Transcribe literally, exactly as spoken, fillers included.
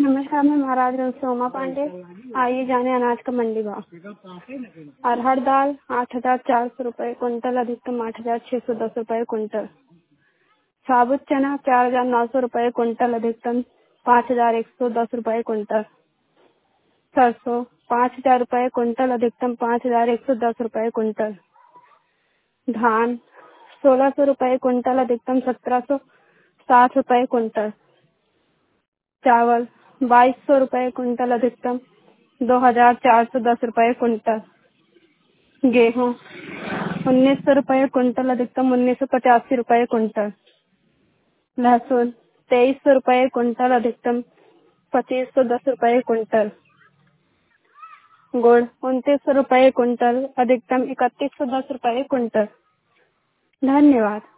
नमस्कार, मैं महाराजगंज से उमा पांडे। आइए जाने अनाज का मंडी भाव। अरहर दाल आठ हजार चार सौ रूपए कुंटल, अधिकतम आठ हजार छह सौ दस रूपए कुंटल। साबुत चना चार हजार नौ सौ रूपए कुंटल, अधिकतम पाँच हजार एक सौ दस रूपए कुंटल। सरसों पाँच हजार रूपए कुंटल, अधिकतम पाँच हजार एक सौ दस रूपए कुंटल। धान सोलह सौ रूपए कुंटल, अधिकतम सत्रह सौ साठ रूपए कुंटल। चावल बाईस सौ रूपए कुंटल, अधिकतम दो हजार चार सौ दस रूपए कुंटल। गेहूँ उन्नीस सौ रूपए कुंटल, अधिकतम उन्नीस सौ पचासी रूपए कुंटल। लहसुन तेईस सौ रूपए कुंटल, अधिकतम पच्चीस सौ दस रूपए कुंटल। गुड़ उनतीस सौ रूपए कुंटल, अधिकतम इकतीस सौ दस रूपए कुंटल। धन्यवाद।